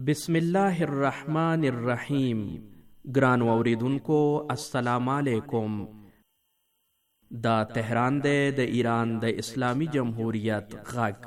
بسم الله الرحمن الرحیم. ګرانو اوریدونکو السلام علیکم. دا تهران دی د ایران د اسلامی جمهوریت غږ.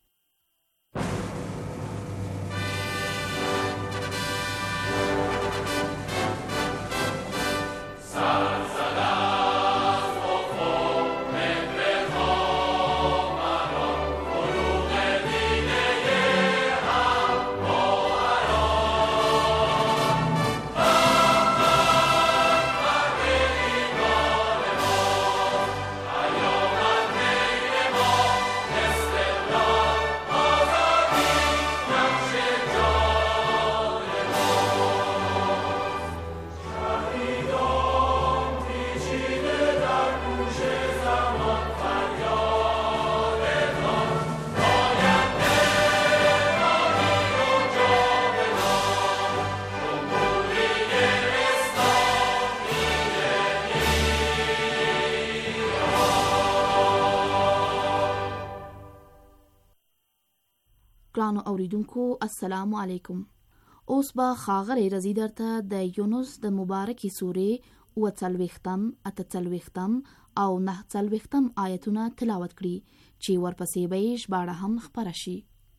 ګرانو اوریدونکو السلام علیکم. اوس به ښاغلی رضی درته د یونس د مبارکې سورې 40 اتهڅلوېښتم او 49 آیتونه تلاوت کړي چې ورپسې به یې ژباړه هم خپره شي.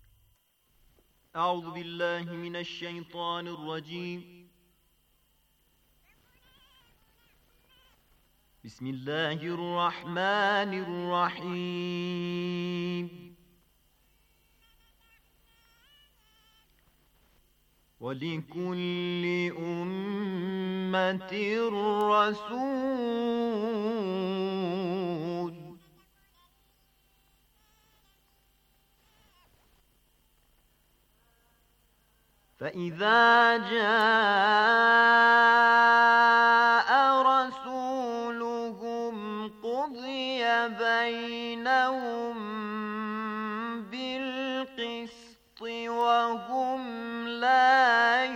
اعوذ بالله من الشیطان الرجیم. بسم الله الرحمن الرحیم. وَلِكُلِّ أُمَّةٍ رَّسُولٌ فَإِذَا جَاءَ رَسُولُهُمْ قُضِيَ بَيْنَهُم بِالْقِسْطِ وَهُمْ لا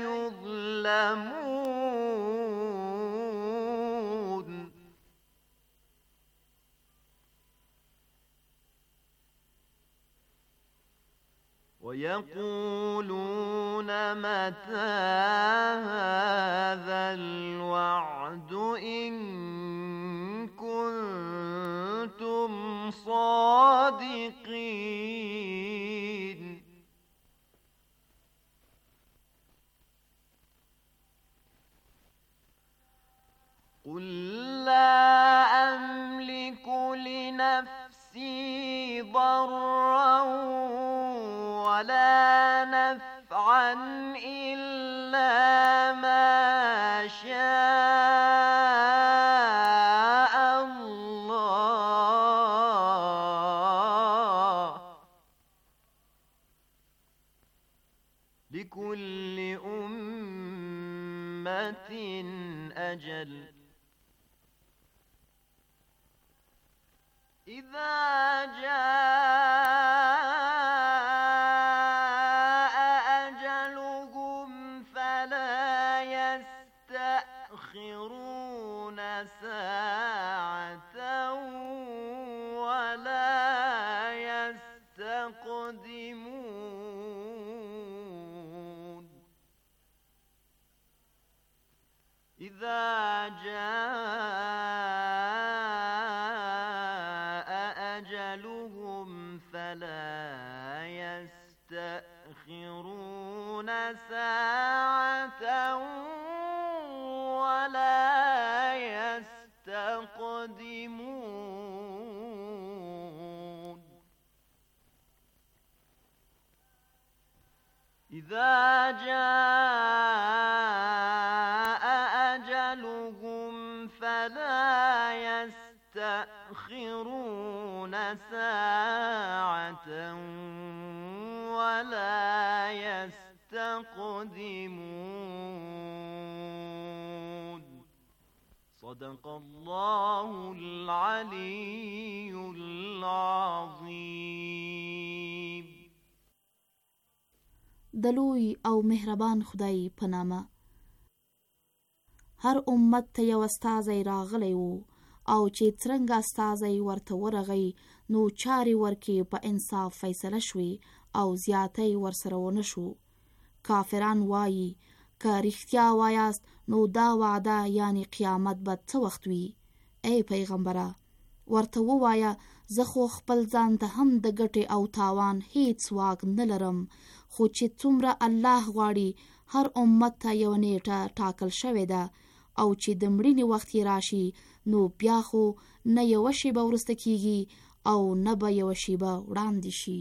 يظلمون. ويقولون متى هذا الوعد إن كنتم صادقين. قل لا أملك لنفسي ضرا ولا نفعا إلا ما شاء الله. لكل أمة أجل. إذا جاء أجلهم فلا يستأخرون ساعة ولا يستقدمون. إذا فلا يستأخرون ساعة ولا يستقدمون. إذا جاء أجلهم فلا يستأخرون ساعة ولا يستقدمون. صدق الله العلي العظيم. د لوی او مهربان خدای په نامه. هر امت ته یو استازی راغلی و او چې څرنګه استازی ورته ورغی نو چارې ورکې په انصاف فیصله شوې او زیاتی ورسره ونه شو. کافران وایي که رښتیا وایاست نو دا وعده یعنی قیامت به څه وخت وي؟ ای پیغمبره ورته ووایه زه خو خپل ځان ته هم د ګټې او تاوان هیڅ واک نه لرم، خو چې څومره الله غواړي هر امت ته یو نیټه ټاکل شوې ده او چې د مړینې وخت یې راشي نو بیا خو نه یوه شیبه وروسته کیږي او نه به یوه شیبه وړاندې شي.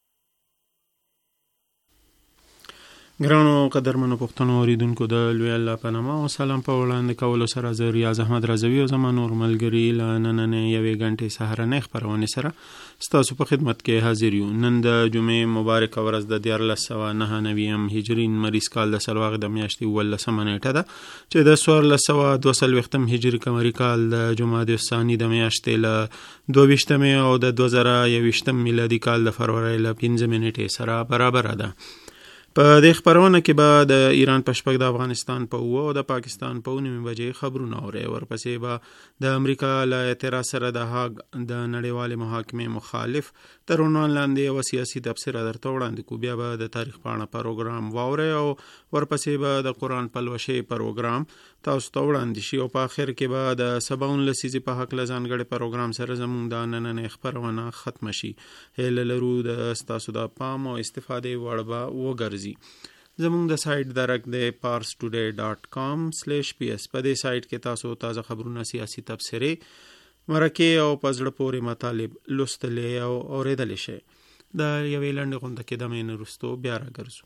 ګرانو قدرمنو پښتنو اوریدونکو د لوی الله په نامه او سلام په وړاندې کولو سره زه ریاض احمد رضوي او زما نور ملګري له نننۍ یوې غنټې سهارنۍ خپرونې سره ستاسو په خدمت کې حاضر یو. نن د جمعې مبارکه ورځ د 1499 هجري مریض کال د سلواغ د میاشتې 18 نیټه ده چې د 1422 هجري قمري کال د جمادی الثاني د میاشتې له 22 او د 2021 میلادي کال د فروری له 15 نیټې سره برابر ده. په دې خبرونه کې به د ایران په شپږ د افغانستان په 9 او د پاکستان په 9 بجې خبرونه اوري. ورپسې به د امریکا له اعتراض سره د هاګ د نړیوالې محاکمې مخالف تر عنوان لاندې یو سیاسي تبصره درته وړاندې کوو. بیا به د تاریخ په اړه پروګرام واوري او ورپسې به د قرآن پلوشې پروګرام تاسو ته وړاندې شي او په آخر کې به د سباون لسیزې په حق له ځانګړي پروګرام سره زموږ د نننۍ خبرونه ختم شي. هیله لرو د ستاسو د پام او استفادې وړ به وګرځي. زموږ د سایت درک د parstoday.com/ps په دې سایت کې تاسو تازه خبرونه، سیاسي تبصرې، مرکې او په زړه پورې مطالب لوستلی او اورېدلی شئ. د یوې لنډې غونډه کې دمې نه وروستو بیا راګرځو.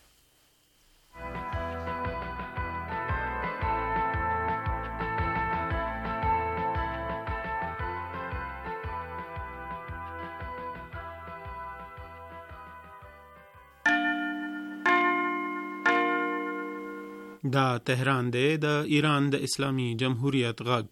دا تهران دی د ایران د اسلامی جمهوریت غږ.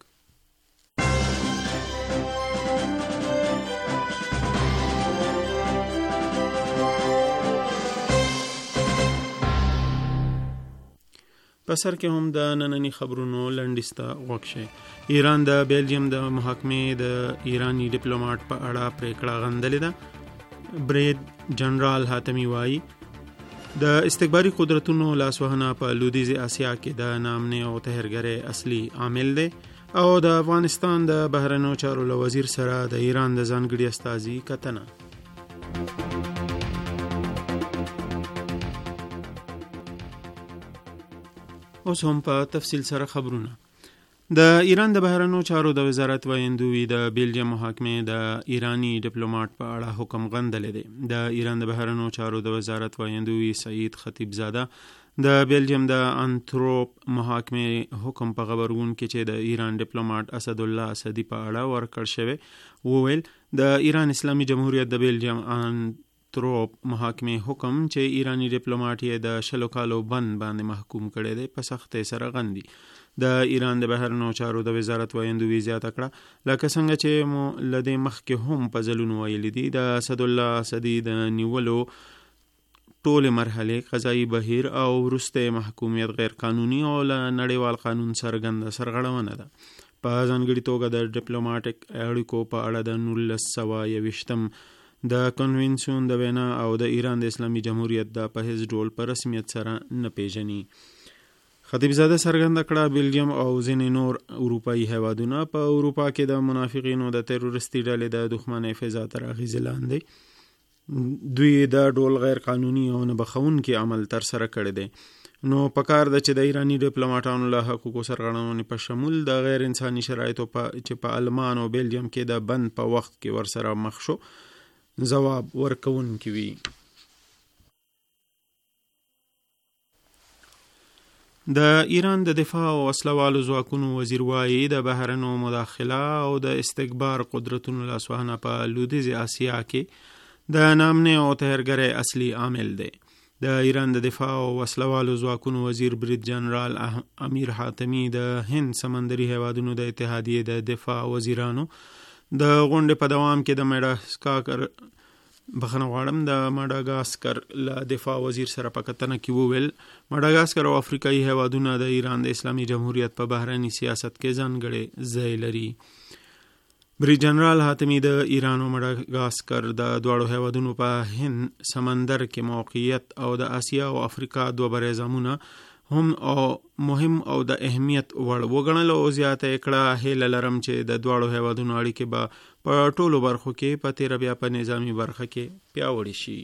په سر کې هم د نننی خبرونو لنډیسته غوږ شئ. ایران د بیلجیم د محاکمې د ایرانی ډیپلوماټ په اړه پریکړه غندلې ده. برید جنرال حاتمی وایي د استکباري قدرتونو لاسوهنه په لویدیځ اسیا کې د نامنې او تهرګرۍ اصلي عامل دی او د افغانستان د بهرنیو چارو له وزیر سره د ایران د ځانګړي استازي کتنه. اوس هم په تفصیل سره خبرونه. د ایران د بهرنیو چارو د وزارت ویندوی د بیلجیم محاکمې د ایرانی ډیپلوماټ په اړه حکم غندلی دی. د ایران د بهرنیو چارو د وزارت ویندوی سعید خطیب زاده د بیلجیم د انتروپ محاکمې حکم په غبرګون کې چې د ایران ډیپلوماټ اسد الله اسدی په اړه ورکړ شوی وویل د ایران اسلامي جمهوریت د بیلجیم انتروپ محاکمې حکم چې ایرانی ډیپلوماټ یې د 20 کالو بند باندې محکوم کړی دی په سختۍ سره غندي. د ایران د بهرنیو چارو د وزارت ویندوی زیاته کړه لکه څنګه چې مو لدې مخکې هم په ځلونو ویلي دي د اسد الله اسدی د نیولو ټولې مرحلې قضایي بهیر او وروسته محکومیت غیر قانوني او له نړیوال قانون څرګنده سرغړونه ده. په ځانګړي توګه د ډیپلوماټیک اړیکو په اړه د 1921 د کنونسیون د وینا او د ایران د اسلامي جمهوریت د په هیڅ ډول په رسمیت سره نه پیژني. خطیب زاده څرګنده کړه بیلجیم او ځینې نور اروپایي هیوادونه په اروپا کې د منافقینو د تروریستي ډلې د دښمنۍ فضا تر اغیزې لاندې دوی د ډول غیر قانوني او نه بخښونکي عمل ترسره کړی دی. نو پکار ده چې د ایرانی ډیپلوماټانو له حقوقو سرغړونې په شمول د غیر انساني شرایطو چې په آلمان او بیلجیم کې د بند په وخت کې ورسره مخ شو ځواب ورکوونکي وي. د ایران د دفاع او وسلوالو ځواکونو وزیر وایي د بهرنیو مداخله او د استکبار قدرتونو لاسوهنه په لویدیځ اسیا کې د نامنې او تهرګرۍ اصلي عامل دی. د ایران د دفاع او وسلوالو ځواکونو وزیر برید جنرال امیر حاتمی د هند سمندري هیوادونو د اتحادیې د دفاع وزیرانو د غونډې په دوام کې د ماډاګاسکر له دفاع وزیر سره په کتنه کې وویل ماډاګاسکر او افریقایي هیوادونه د ایران د اسلامي جمهوریت په بهرني سیاست کې ځانګړی ځای لري. بریج جنرال حاتمی د ایران او مډاګاسکر د دواړو هیوادونو په هند سمندر کې موقعیت او د آسیا او افریقا دوه برعظمونه هم او مهم او د اهمیت وړ وګڼل او زیاته کړه هیله لرم چې د دواړو هیوادونو اړیکې به په ټولو برخو کې په تیر بیا په نظامی برخه کې پیاوړې شي.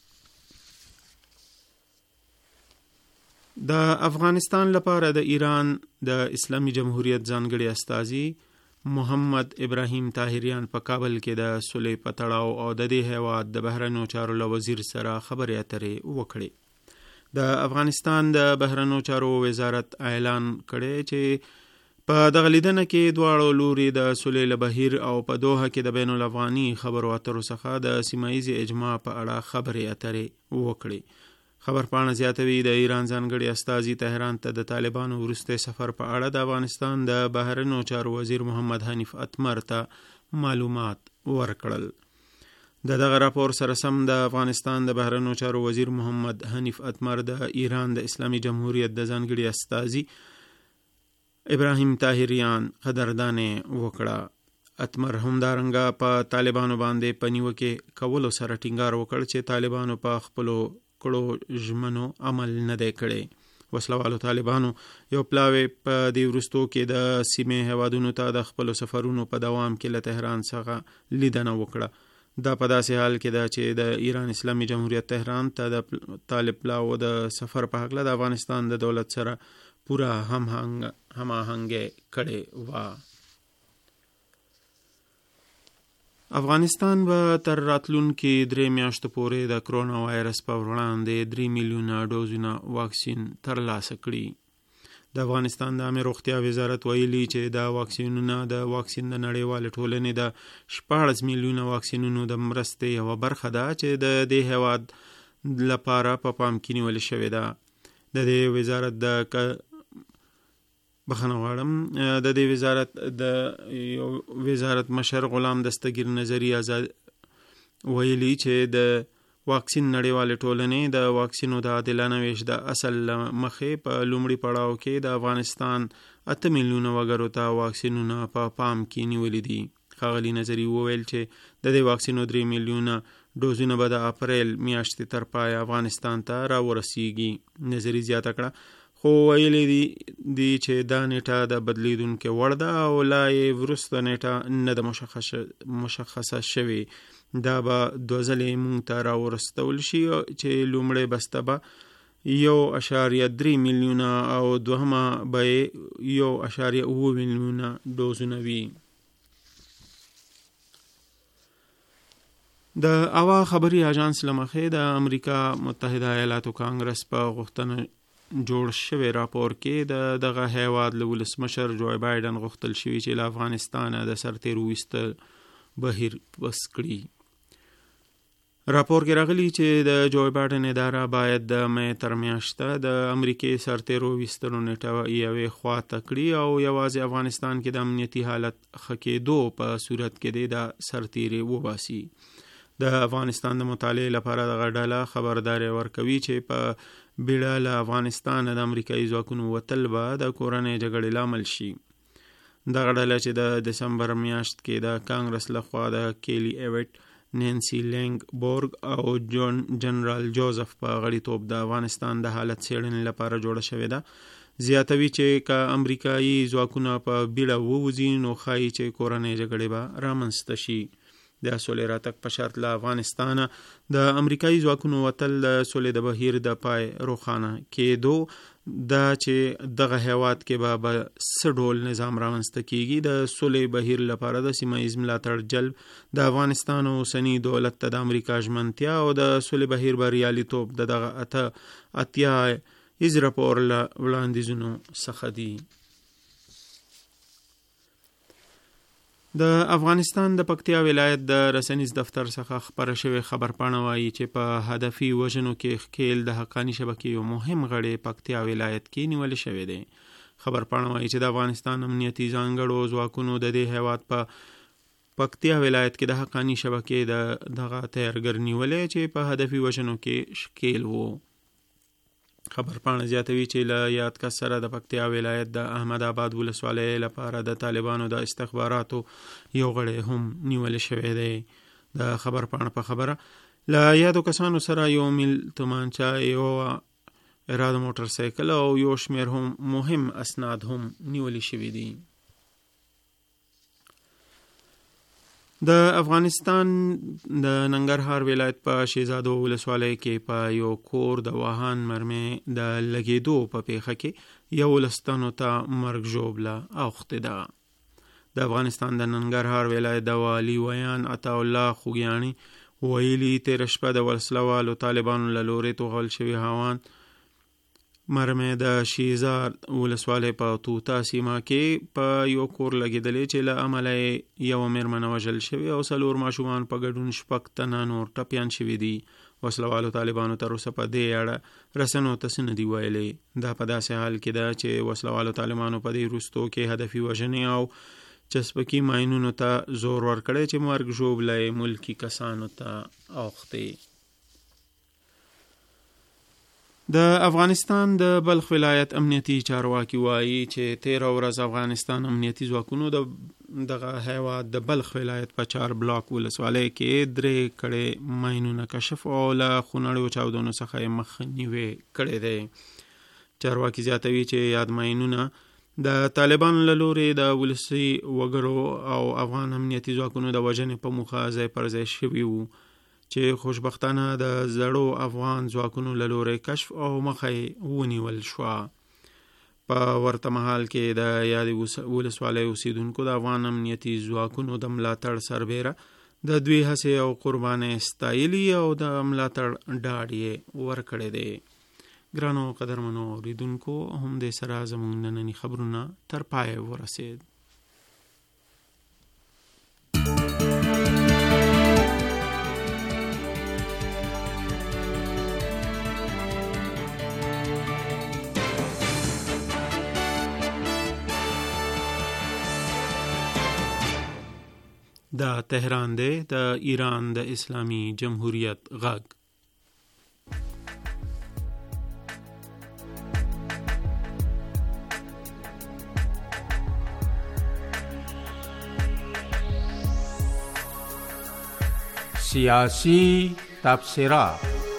د افغانستان لپاره د ایران د اسلامي جمهوریت ځانګړي استازي محمد ابراهیم طاهریان په کابل کې د صلح په تړاو او د دې هیواد د بهرنیو چارو له وزیر سره خبرې اترې وکړې. د افغانستان د بهرنیو چارو وزارت اعلان کړی چې په دغه لیدنه کې دواړو لوري د صلح له بهیر او په دوحه کې د بین الافغاني خبرو اترو څخه د سیمایي اجماع په اړه خبرې اترې وکړې. خبرپاڼه زیاتوي د ایران ځانګړي استازي تهران ته د طالبانو وروستی سفر په اړه د افغانستان د بهرنیو چارو وزیر محمد حنیف اتمر ته معلومات ورکړل. دغه راپور سره سم د افغانستان د بهرنیو چارو وزیر محمد حنیف اتمر د ایران د اسلامي جمهوریت د ځانګړي استازي ابراهیم طاهریان قدردانې وکړه. اتمر همدارنګه په طالبانو باندې په نیوکې کولو سره ټینګار وکړ چې طالبانو په خپلو کړو ژمنو عمل نه دی کړی. وسلوالو طالبانو یو پلاوی په دې وروستو کې د سیمې هیوادونو ته د خپلو سفرونو په دوام کې له تهران څخه لیدنه وکړه. دا په داسې حال کې ده چې د ایران اسلامي جمهوریت تهران ته د طالب پلاو د سفر په هکله د افغانستان د دولت سره پوره هماهنګي کړې وه. افغانستان به تر راتلونکي 3 میاشتو پورې د کرونا وایرس په وړاندې 3 میلیونه ډوزونه واکسین ترلاسه کړي. د افغانستان د عامه روغتیا وزارت ویلي چې دا واکسینونه د واکسین د نړیوالې ټولنې د 14 میلیونه واکسینونو د مرستې یوه برخه ده چې د دې هیواد لپاره په پام کې نیول شوې ده. د دې وزارت د دې وزارت مشر غلام دستگیر نظری آزاد ویلي چې د واکسین نړیوالې ټولنې د واکسینو د عادلانه ویش د اصل مخې په لومړي پړاو کې د افغانستان 8 میلیونه وګړو ته واکسینونه په پام کې نیولي دي. ښاغلي نظری وویل چې د دې واکسینو 3 میلیونه ډوزونه به د اپریل میاشتې تر پای افغانستان ته راورسیږي. نظری زیاته کړه خو ویلي دي چې دا نیټه د بدلیدونکې وړ ده او لا یې وروسته نیټه نه ده مشخصه شوې. دا به 2 ځلې مونږ ته راورستول شي چې لومړی بسته به 1.3 میلیونه او دوهمه به 1.8 میلیونه ډوزونه وي. د اوا خبري اژانس لمخې د امریکا متحده ایالاتو کانګرس په غوښتنه جوړ شوی راپور کې دغه هیواد له ولسمشر جو بایدن غوښتل شوی چې له افغانستانه د سرتیرو ویستل بهیر بس کړي. راپور کې راغلی چې د جو بایدن اداره باید د مې تر میاشته د امریکای سرتیرو ویستلو نیټه یوې خواته کړي او یوازې افغانستان کې د امنیتي حالت ښه کېدو په صورت کې د سرتیري وباسي. د افغانستان د مطالعې لپاره دغه ډله خبرداری ورکوي چې په بیړه له افغانستان د امریکایي ځواکونو وتل به د کورنۍ جګړې لامل شي. دغه ډله چې د دسمبر میاشت کې د کانګرس لخوا د کیلی ایوټ، نینسی لینګ بورګ او جنرال جوزف په غړیتوب د افغانستان د حالت څېړنې لپاره جوړه شوې ده، زیاتوي چې که امریکایي ځواکونه په بیړه ووځي نو ښایي چې کورنۍ جګړې به رامنځته شي. د سولې راتګ په شرط له افغانستانه د امریکایي ځواکونو وتل د سولې د بهیر د پای روښانه کېدو دا چې دغه هیواد کې به څه ډول نظام رامنځته کیږي. د سولې بهیر لپاره د سیمایي ملاتړ جلب، د افغانستان اوسني دولت ته د امریکا ژمنتیا او د سولې بهیر بریالیتوب د دغه اتیا ایز راپور له وړاندیزونو څخه دي. د افغانستان د پکتیا ولایت د رسنیز دفتر څخه خبره شوې خبرپاڼه وایي چې په هدفي وژنو کې ښکیل د حقاني شبکې یو مهم غړی پکتیا ولایت کې نیول شوی دی. خبرپاڼه وایي چې د افغانستان امنیتي ځانګړو ځواکونو د دې هیواد په پکتیا ولایت کې د حقاني شبکې دغه تیارګر نیولې چې په هدفي وژنو کې ښکیل وو. خبرپاڼه زیاتوي چې له یاد کس سره د پکتیا ولایت د احمد آباد ولسوالۍ لپاره د طالبانو د استخباراتو یو غړی هم نیول شوی دی. د خبرپاڼه په خبره له یادو کسانو سره یو میل تومانچه، یو اراده موټر سایکل او یو شمیر هم مهم اسناد هم نیول شوي دي. د افغانستان د ننګرهار ولایت په شیزادو ولسوالۍ کې په یو کور د واهن مرمۍ د لګېدو په پیښه کې 11 تنو ته مرګ ژوبله اوښتې ده. د افغانستان د ننګرهار ولایت د والي ویان عطاالله خوږیاڼي ویلي تېره شپه د وسلوالو طالبانو له لورې توغل شوي هاوان مرمۍ د شیزار ولسوالۍ په توتا سیمه کې په یو کور لګېدلې چې له امله یوه مېرمنه وژل شوې او 4 ماشومان په ګډون 6 تنه نور ټپیان شوي دي. وسلوالو طالبانو تر اوسه په دې اړه رسنیو ته څه نه دي ویلي. دا په داسې حال کې ده چې وسلوالو طالبانو په دې وروستو کې هدفي وژنې او چسپکي ماینونو ته زور ورکړی چې مرګ ژوبله ملکي کسانو ته اوښتې. د افغانستان د بلخ ولایت امنیتي چارواکي وایي چې 13 ورځ افغانستان امنیتي ځواکونو دغه هیواد د بلخ ولایت په 4 بلاک ولسوالۍ کې 3 کړې ماینونه کشف او له خونړیو چاودنو څخه مخنیوی کړی دی. چارواکي زیاتوي چې یاد ماینونه د طالبانو له لورې د ولسي وګړو او افغان امنیتي ځواکونو د وژنې په موخه ځای پر ځای شوي وو چې خوشبختانه د زړو افغان ځواکونو له لورې کشف او مخه ونیول شوه. په ورته مهال کې د یادې ولسوالۍ اوسیدونکو د افغان امنیتي ځواکونو د ملاتړ سربیره د دوی هڅې او قربانۍ ستایلي او د ملاتړ ډاډ یې ورکړی دی. ګرانو قدرمنو اوریدونکو، هم دې سره زموږ ننني خبرونه تر پایه ورسید. دا تهران دی، د ایران د اسلامی جمهوریت غږ. سیاسی تبصرات.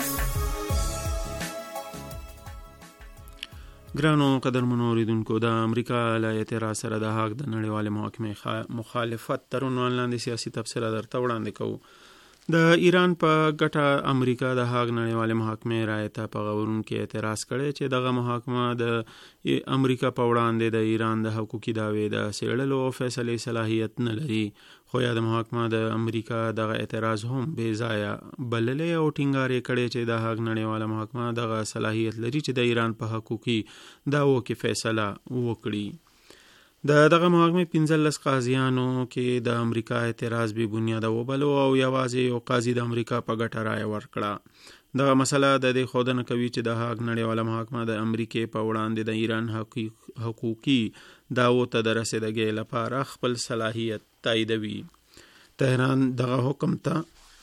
ګرانو قدرمنو اوریدونکو، د امریکا له اعتراض سره د هاګ د نړیوالې محکمې مخالفت تر عنوان لاندې سیاسي تبصره درته وړاندې کوو. د ایران په ګټه امریکا د هاګ نړیوالې محکمې رایې ته په غورونکې اعتراض کړی چې دغه محکمه د امریکا په وړاندې د ایران د حقوقي دعوې د څېړلو او فیصلې صلاحیت نه لري. خو یا د محکمه د امریکا دغه اعتراض هم بې ځایه بللی او ټینګار یې کړی چې د هاګ نړیواله محکمه دغه صلاحیت لري چې د ایران په حقوقي دعوو کې فیصله وکړي. دغه محکمې 15 قاضیانو کې د امریکا اعتراض بې بنیاده وبلو او یوازې یو قاضي د امریکا په ګټه رایه ورکړه. دغه مسله د دې ښودنه کوي چې د هاګ نړیواله محکمه د امریکې په وړاندې د ایران حقوقي دعوو ته د رسیدګۍ لپاره خپل صلاحیت تاییدوي. تهران دغه حکم ته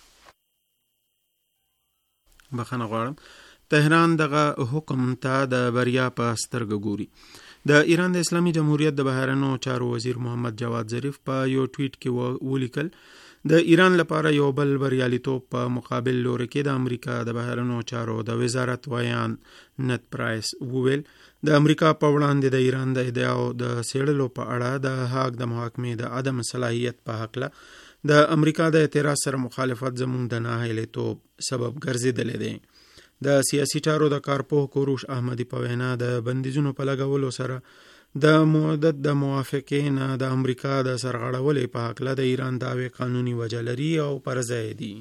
د بریا په سترګه ګوري. د ایران د اسلامی جمهوریت د بهرنیو چارو وزیر محمد جواد ظریف په یو ټویټ کې ولیکل د ایران لپاره یو بل بریالیتوب په مقابل لوري کې د امریکا د بهرنیو چارو د وزارت ویان نت پرایس وویل د امریکا په وړاندې د ایران د ادعاو د څېړلو په اړه د هاګ د محکمې د عدم صلاحیت په هکله د امریکا د اعتراض سره مخالفت زموږ د ناهیلیتوب سبب ګرځېدلی دی. د سیاسي چارو د کارپوه کوروش احمدي په وینا د بندیزونو په لګولو سره د مدت د موافقې نه د امریکا د سرغړولې په هکله د ایران دعوې قانوني وجه لري او پر ځای دي.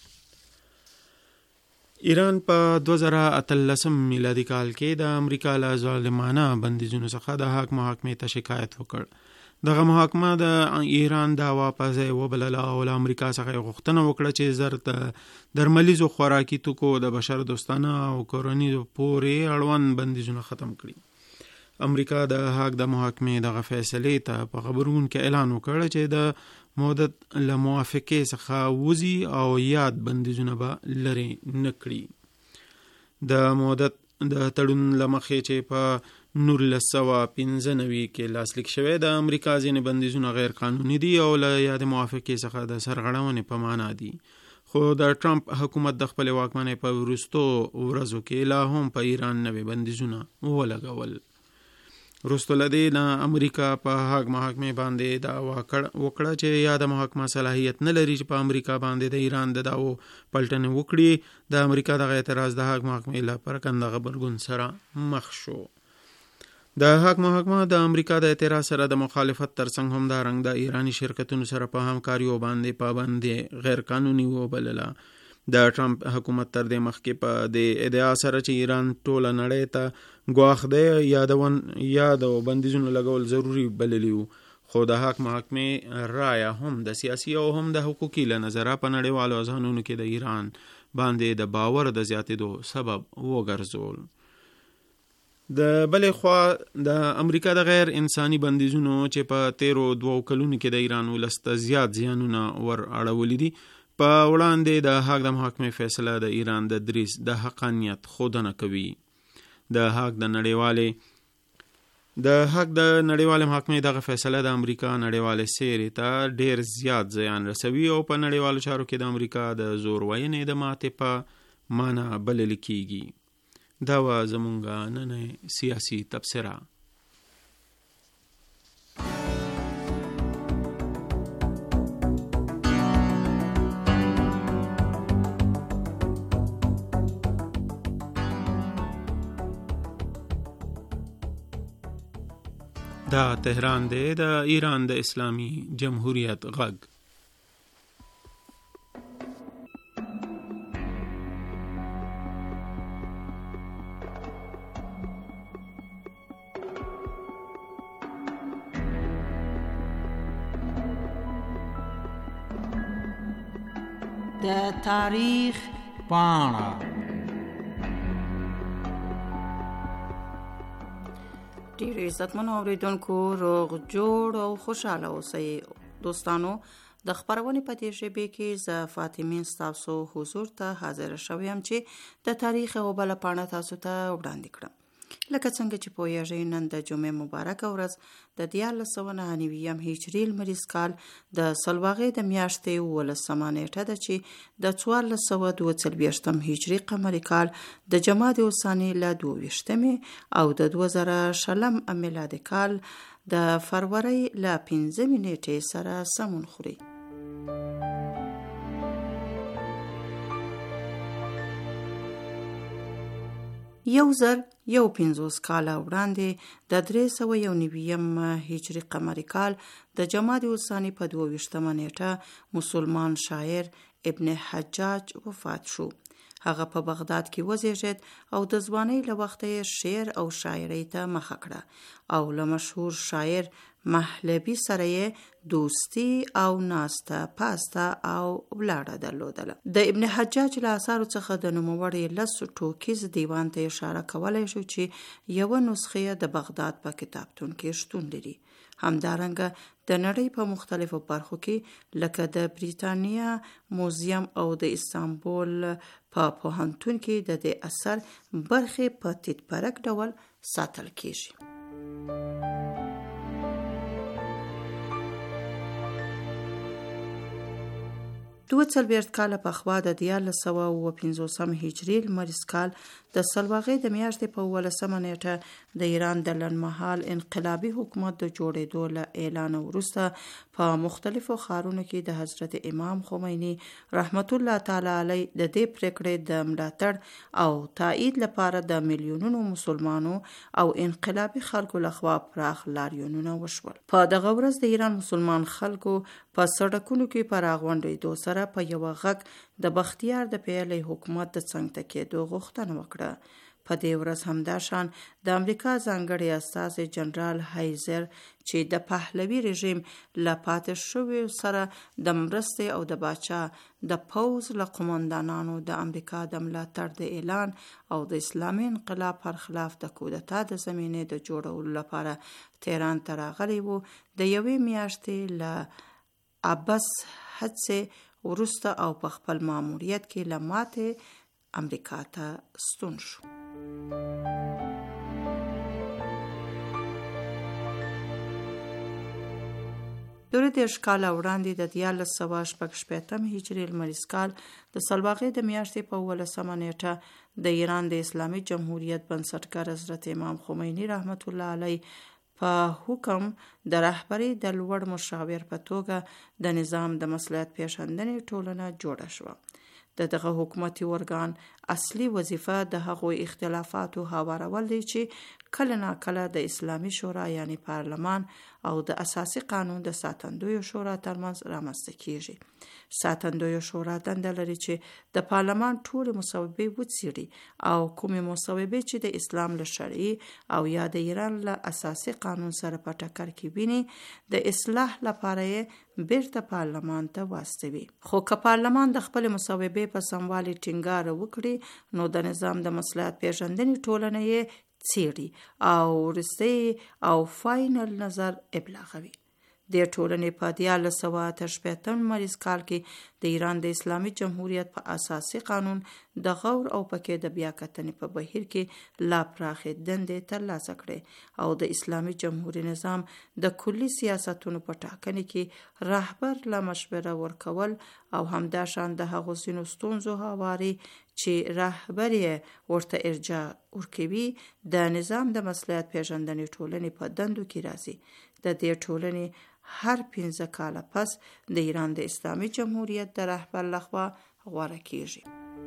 ایران په 2013 میلادي کال کې د امریکا له ظالمانه بندیزونو څخه د هاګ محکمې ته شکایت وکړ. دغه محکمه د ایران دعوا په ځای وبلله او له امریکا څخه غوښتنه وکړه چې زر د درملیزو خوراکي توکو د بشر دوستانه او کورنیو پورې اړوند بندیزونه ختم کړي. امریکا د هاګ د محکمې دغه فیصلې ته په غبرګون کې اعلان وکړ چې د مدت له موافقې څخه وځي او یاد بندیزونه به لرې نه کړي. د مدت د تړون لمخې چې په 1995 کې لاسلیک شوی د امریکا ځینې بندیزونه غیر قانوني دي او له یاد موافقې څخه د سرغړونې په معنا دي. خو د ټرمپ حکومت د خپل واکمنۍ په وروستو ورځو کې لا هم په ایران نوې بندیزونه ولګول. وروسته له دې نه امریکا په هاګ محاکمې باندې دعوا وکړه چې یاده محاکمه صلاحیت نه لري چې په امریکا باندې د ایران د دعوو پلټنې وکړي. د امریکا دغه اعتراض د هاګ محاکمې له پرکنده غبرګون سره مخ شو. د هاګ محاکمه د امریکا د اعتراض سره د مخالفت ترڅنګ هم دارنګ د ایرانی شرکتونو سره په همکاریو باندې پابندي غیر قانوني وبلله. د ټرمپ حکومت تر دې مخکې په دې ادعا سره چې ایران ټوله نړۍ ته ګواښ دی یا د بندیزونو لګول ضروري بللی وو. خو د حق محاکمې رایه هم د سیاسي او هم د حقوقي له نظره په نړیوالو اذهانونو کې د ایران باندې د باور د زیاتېدو سبب وګرځول. د بلې خوا د امریکا د غیر انساني بندیزونو چې په 13 کلونو کې د ایران ولس ته زیات زیانونه ور اړولي دي، په وړاندې د حق د محاکمې فیصله د ایران د دریځ د حقانیت ښودنه کوي. د حق د نړیوالې محاکمې دغه فیصله د امریکا نړیوالې سیرې ته ډیر زیات زیان رسوي او په نړیوالو چارو کې د امریکا د زور وینې د ماتې په معنا بلل کیږي. دا و زمونږ نن سیاسي تبصره. دا تهران دی د ایران د اسلامی جمهوریت غږ. د تاریخ پاڼه. ډیر عزتمنو اوریدونکو، روغ جوړ او خوشاله اوسئ. دوستانو، د خبرونې په دې ژبه کې ز فاطمه ستاسو حضور ته حاضر شوم چې د تاریخ او بل پاڼه تاسو ته وړاندې کړم. لکه څنګه چې پوهیږئ، نن د جمعې مبارکه ورځ د 1499 هجري لمریز کال د سلواغې د میاشتې 18 نیټه ده چې د 1442 هجري قمري کال د جمادی الثاني له 22 او د 2020 میلادي کال د فروری له 15 نیټې سره سمون خوري. یو زر یو 50 کاله وړاندې د 391 هجري قمري کال د جمادی الثاني په 22 نیټه مسلمان شاعر ابن حجاج وفات شو. هغه په بغداد کې وزیږید او د ځوانۍ له وخته شعر او شاعرۍ ته مخه کړه او له مشهور شاعر محلبي سره یې دوستی او ناسته پاسته او ولاړه درلودله. د ابن حجاج له اثارو څخه د نوموړي 10 ټوکیز دیوان ته اشاره کولای شو چې یو نسخه د بغداد په کتابتون کې شتون لري. همدارنګه د نړۍ په مختلفو برخو کې لکه د بریتانیا موزیم او د استانبول په پوهنتون کې د دې اثر برخې په تیتپرک ډول ساتل کیږي. 42 کاله پخوا د 1450 هجري لمریز کال د سلواغې د میاشتې په 18 نیټه د ایران د لنډمهال انقلابي حکومت د جوړېدو له اعلان وروسته په مختلفو ښارونو کې د حضرت امام خمیني رحمت الله تعالی علیه د دې پریکړې د ملاتړ او تایید لپاره د میلیونونو مسلمانو او انقلابي خلکو لخوا پراخ لاریونونه وشول. په دغه ورځ د ایران مسلمان خلکو په سړکونو کې پر راغونډېدو سره په یو غږ د بختیار د پیلې حکومت د څنګ ته کېدو غوښتنه وکړه. په دې ورځ همداشان د امریکا ځانګړي استازي جنرال هایزر چې د پهلوي رژیم له پاتې شویو سره د مرستې او د باچا د پوځ له قومندانانو د امریکا د ملاتړ د اعلان او د اسلامي انقلاب پر خلاف د کودتا د زمینې د جوړولو لپاره تهران ته راغلي وو. د یوې میاشتې له عباس هڅې وروسته او په خپل ماموریت کې له ماتې امریکا ته ستون شو. دوره 10 کاله وړاندې د 14شپږ هجري لمریز کال د سلواغې د میاشتې په 18مه نیټه د ایران د اسلامي جمهوریت بنسټګر حضرت امام خمینی رحمت الله علیه په حکم د رهبری د لوړ مشاور په توګه د نظام د مصلحت پیژندنې ټولنه جوړه شوه. دغه حکومتي ارګان اصلي وظیفه د هغو اختلافاتو هوارول دي چې کله ناکله د اسلامي شورا یعنی پارلمان او د اساسي قانون د ساتندویو شورا ترمنځ رامنځته کیږي. ساتندویو شورا دنده لري چې د پارلمان ټول مصوبې وڅېړي او کومې مصوبې چې د اسلام له شرعي او یا د ایران له اساسي قانون سره په ټکر کې ویني د اصلاح لپاره یې بیرته پارلمان ته واستوي. خو که پارلمان د خپل مصوبې په سموالي ټینګار وکړي نو د نظام د مصلحت پیژندنې ټولنه یې څېړي او وروستی او فاینل نظر ابلاغوي. د ټولنې په 1485 لمریز کال کې د ایران د اسلامي جمهوریت په اساسي قانون د غور او پکې د بیاکتنې په بهیر کې لا پراخې دندې ترلاسه کړې او د اسلامي جمهوریت نظام د کلي سیاستونو په ټاکنې کې رهبر له مشوره ورکول او همداشان د هغو ځینو ستونزو هواري چې رهبر یې ورته ارجاع ورکوي د نظام د مصلحت پیژندنې ټولنې په دندو کې راځي. د دې ټولنې هر 15 کاله پس د ایران د اسلامي جمهوریت د رهبر لخوا غوره کیږي.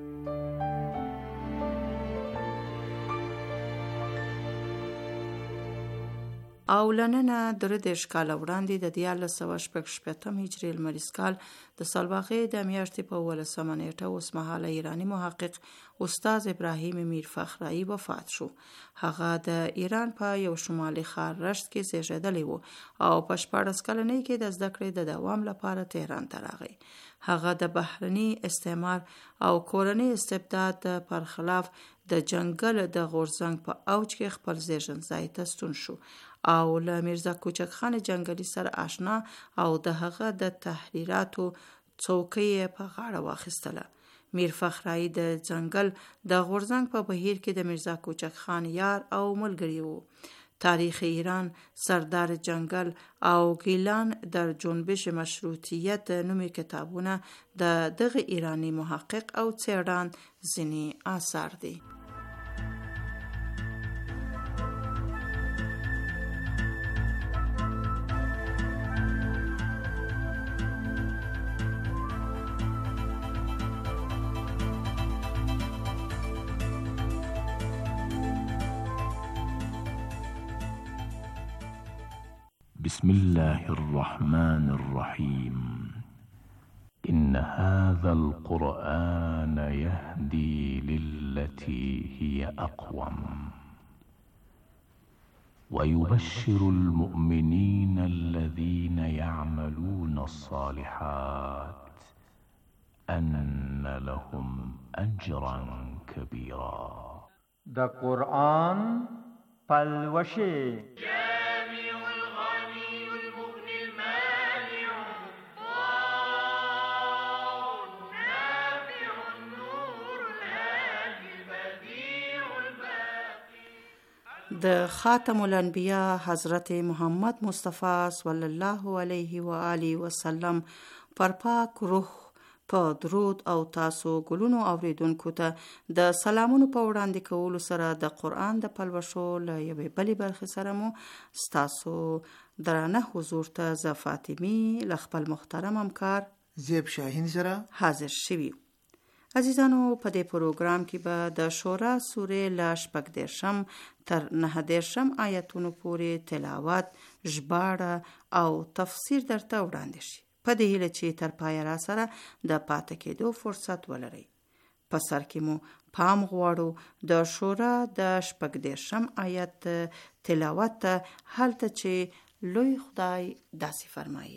او لننه د 10 کاله وړاندې د 14شپږ هجري لمریز کال د سلواغې د میاشتې په 18مه نیټه اوسمهاله ایرانی محقق استاد ابراهیم میر فخرایی وفات شو. هغه د ایران په یو شمالي ښار رشت کې زیږیدلی و او په 14 کلنۍ کې د زده کړې د دوام لپاره تهران ته راغی. هغه د بهرني استعمار او کورني استبداد پر خلاف د جنگل د غورځنګ په اوج کې خپل زیږنځای ته ستون شو او له میرزا کوچک خان جنگلی سره آشنا او د هغه د تحریراتو څوکۍ په غاړه واخیستله. میر فخرایی د جنگل د غورځنګ په بهیر کې د میرزا کوچک خان یار او ملګری وو. تاریخ ایران، سردار جنگل او گیلان در جنبش مشروطیت نومي کتابونه د دغه ایرانی محقق او څېړن ځینې آثار دي. بسم الله الرحمن الرحيم إن هذا القرآن يهدي للتي هي أقوم ويبشر المؤمنين الذين يعملون الصالحات أن لهم أجرا كبيرا. دا قرآن پلوشه د خاتم الانبیاء حضرت محمد مصطفی صلی الله علیه و آله وسلم پر پاک روح په درود او تاسو ګلونو اوریدونکو ته د سلامونو په وړاندې کولو سره د قرآن د پلوشو له یوې بلې برخې سره مو ستاسو درانه حضور ته زه فاطمی له خپل محترم همکار زیب شاهین سره حاضر شوي. عزیزانو په دې پروګرام کې به د شورا سورې له 14 تر 19 آیتونو پورې تلاوت، ژباړه او تفسیر درته وړاندې شي. په دې هیله چې تر پایه را سره د پاتې کېدو فرصت ولرئ. په سر کې مو پام غواړو د شورا د 14 آیت تلاوت ته، هلته چې لوی خدای داسې فرمایي: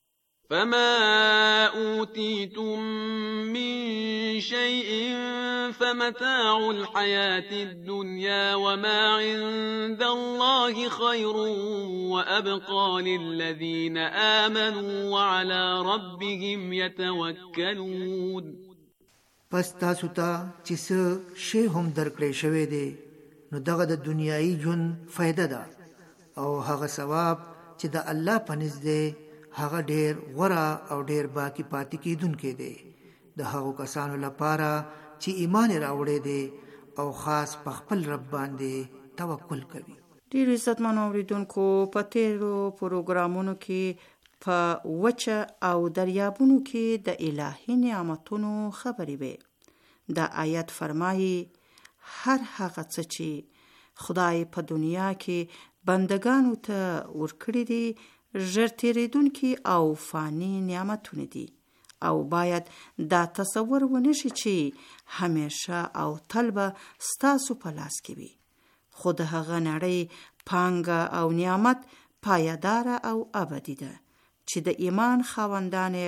فما أوتيتم من شيء فمتاع الحياة الدنيا وما عند الله خير وأبقى للذين آمنوا وعلى ربهم يتوكلون. پس تاسو ته چې څه شی هم درکړی شوی دی نو دغه د دنیایي ژوند فایده ده او هغه ثواب چې د الله په نزد دی هغه ډیر غوره او ډیر باقی پاتې کیدونکی دی د هغو کسانو لپاره چې ایمان راوړی دی او خاص په خپل رب باندې توکل کوي. ډیر عزتمنو اوریدونکو، په تیرو پروګرامونو کې په وچه او دریابونو کې د الهي نعمتونو خبرې وې. دا آیت فرمایي هر هغه څه چې خدای په دنیا کې بندگانو ته ورکړي دي ژر تیریدونکي او فانی نعمتونه دي او باید دا تصور ونشي چې همیشه او تل به ستاسو په لاس کې وي. خو د هغه نړۍ پانګه او نعمت پایدار او ابدي ده چې د ایمان خاوندان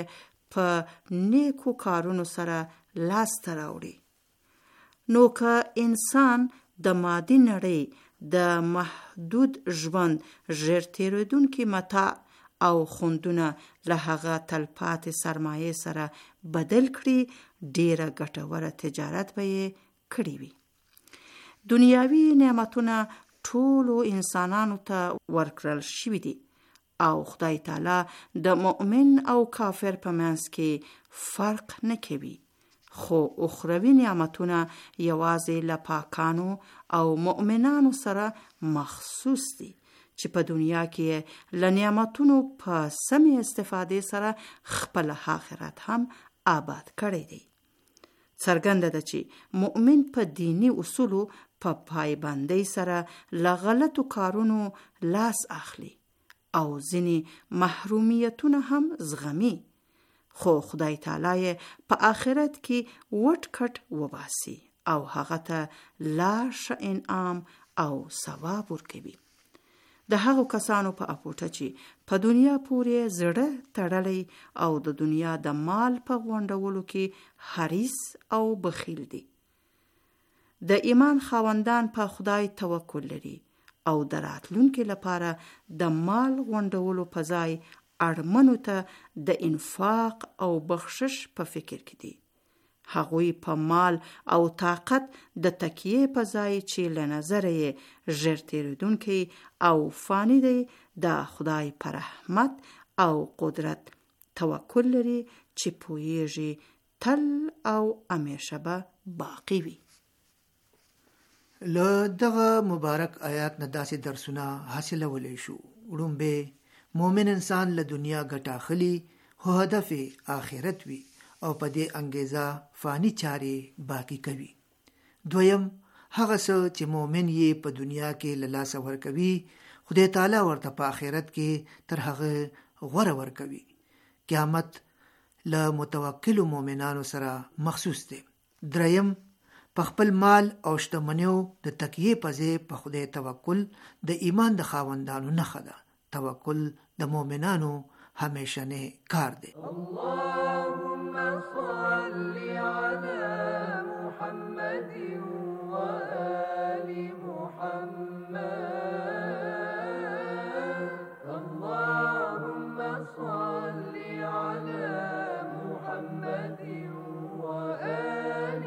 په نیکو کارونو سره لاس ته راوړي. نو که انسان د مادي نړۍ د محدود ژوند ژر تیریدونکي متاع او خوندونه له هغه تلپاتې سرمایې سره بدل کړي ډیره ګټوره تجارت به یې کړې وي. دنیاوي نعمتونه ټولو انسانانو ته ورکړل شوي دي او خدای تعالی د مؤمن او کافر په منځ کې فرق نه کوي. خو اخروی نعمتونه یوازې له پاکانو او مؤمنانو سره مخصوص دي چې په دنیا کې له نعمتونو په سمې استفادې سره خپل آخرت هم آباد کړی دی. څرګنده ده چې مؤمن په دینی اصولو په پایبندۍ سره له غلطو کارونو لاس اخلي او ځینې محرومیتونه هم زغمي، خو خدای تعالی په آخرت کې وټ کټ وباسي او هغه ته لا ښه انعام او ثواب ورکوي. د هغو کسانو په اپوټه چې په دنیا پورې زړه تړلی او د دنیا د مال په غونډولو کې حریص او بخیل دي. د ایمان خاوندان په خدای توکل لري او د راتلونکي لپاره د مال غونډولو په ځای اړمنو ته د انفاق او بخشش په فکر کې دي. هغوی په مال او طاقت د تکیه په ځای چې له نظره یې ژر تیریدونکی او فانی دی د خدای پر رحمت او قدرت توکل لري چې پوهیږي تل او همیشه به باقی وي. له دغه مبارک آیات نه داسې درسونه حاصلولی شو. وړومبی مومن انسان له دنیا ګټه اخلي خو هدف آخرت وي او په دې انګیزه فانی چارې باقی کوي. دویم هغه څه چې مومن یې په دنیا کې له لاسه ورکوي خدای تعالی ورته په آخرت کې تر هغه غوره ورکوي. قیامت له متوکلو مومنانو سره مخصوص دی. دریم په خپل مال او شتمنیو د تکیه په ځای په خدای توکل د ایمان د خاوندانو نښه ده. توکل د مؤمنانو همیشنه کار دی. اللهم صل على محمد وآل محمد. اللهم صل على محمد وآل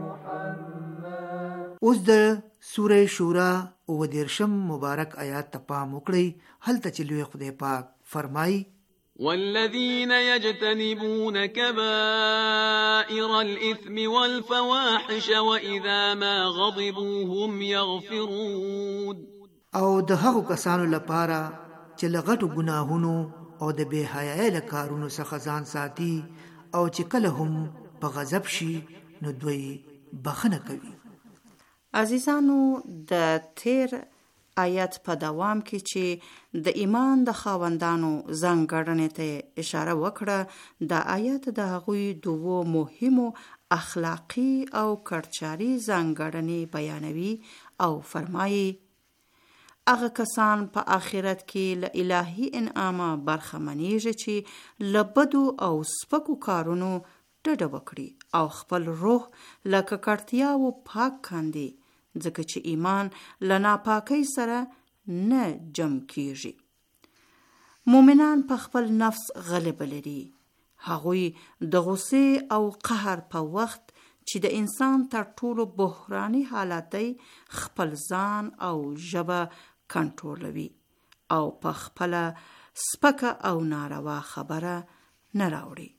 محمد. اوس د سوره شورا او دیرشم مبارک آیات ته پام وکړئ. هلته چې لوی خدای پاک فرمایي والذين يجتنبون كبائر الإثم والفواحش وإذا ما غضبوا هم يغفرون. او د هغو کسانو لپاره چې له غټو ګناهونو او د بې حیایۍ له کارونو څخه ځان ساتي او چې کله هم په غضب شي نو دوی بخنه کوي. عزیزانو، د تیر آیت په دوام کې چې د ایمان د خاوندانو ځانګړنې ته اشاره وکړه، د آیت د هغوی دوو مهمو اخلاقی او کړچاري ځانګړنې بیانوي او فرمایي هغه کسان په آخرت کې له الهي انعامه برخمنېږي چې له بدو او سپکو کارونو ډډه وکړي او خپل روح له ککړتیاوو پاک کاندي، ځکه چې ایمان له ناپاکۍ سره نه جمع کیږي. مومنان په خپل نفس غلبه لري. هغوی د غصې او قهر په وخت چې د انسان تر ټولو بحراني حالت دی خپل ځان او ژبه کنټرولوي او په خپله سپکه او ناروا خبره نه راوړي.